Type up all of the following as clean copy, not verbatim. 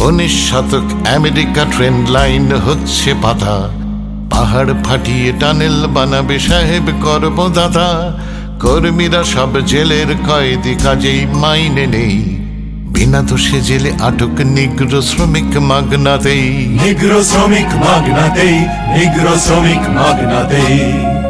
19 শতক America train line হচ্ছে পাতা, পাহাড় ফাটিয়ে টানেল বানাবে সাহেব কর্মদাতা। কর্মীরা সব জেলের কয়েদি, কাজেই মাইনে নেই, বিনা দোষে জেলে আটক নিগ্রো শ্রমিক মাগনাতেই। নিগ্রো শ্রমিক মাগনাতেই, নিগ্রো শ্রমিক মাগনাতেই।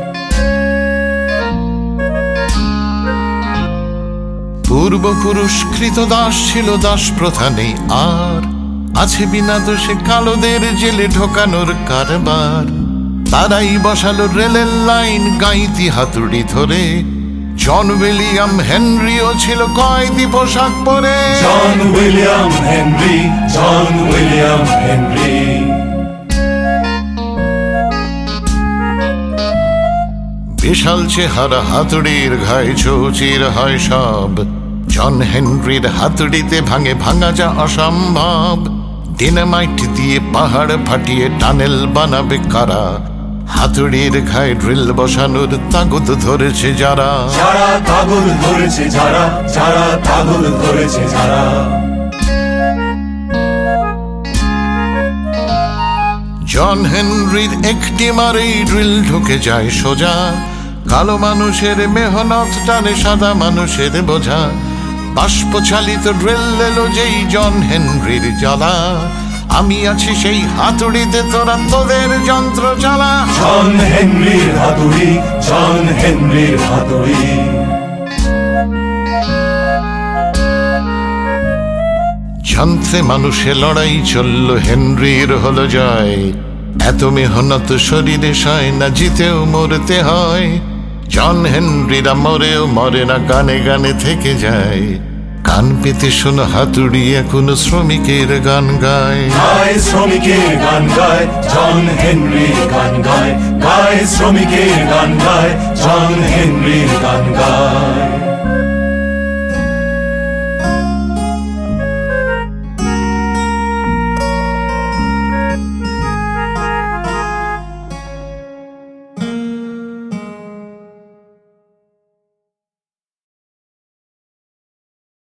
পূর্বপুরুষ কৃত দাস ছিল, দাস প্রথা নেই আর, আছে বিনা দোষে কালোদের জেলে ঢোকানোর কারবার। তারাই বসালো রেলের লাইন গাইতি হাতুড়ি ধরে, জন উইলিয়াম হেনরিও ছিল কয়েদি পোশাক পরে। John William Henry, John William Henry. বিশাল চেহারা হাতুড়ির ঘায়ে চৌচির হয় সব, জন হেনরির হাতুড়িতে ভাঙে ভাঙা যা অসম্ভব। ডিনামাইট দিয়ে পাহাড় ফাটিয়ে টানেল বানাবে কারা, হাতুড়ির ঘায়ে ড্রিল বসানোর তাগুদ ধরেছে যারা। যারা তাগুদ ধরেছে যারা, যারা তাগুদ ধরেছে যারা। জন হেনরির একটি মারেই ড্রিল ঢুকে যায় সোজা, কালো মানুষের মেহনত টানে সাদা মানুষের বোঝা। বাষ্প চালিত ড্রিল এলো যেই জন হেনরির জ্বালা, আমি আছি সেই হাতুড়িতে, তোরা তোদের যন্ত্র চালা। জন হেনরির হাতুড়ি, জন হেনরির হাতুড়ি। যন্ত্রে মানুষে লড়াই চলল, হেনরির হলো জয়। এত মেহনত শরীরে সয় না, জিতেও মরতে হয়। জন হেনরিরা মরেও মরে না, গানে গানে থেকে যায়। কান পেতে শোনো হাতুড়ি এখনো শ্রমিকের গান গায়। গায় শ্রমিকের গান গায়, জন হেনরির গান গায়। গায় শ্রমিকের গান গায়, জন হেনরির গান গায়।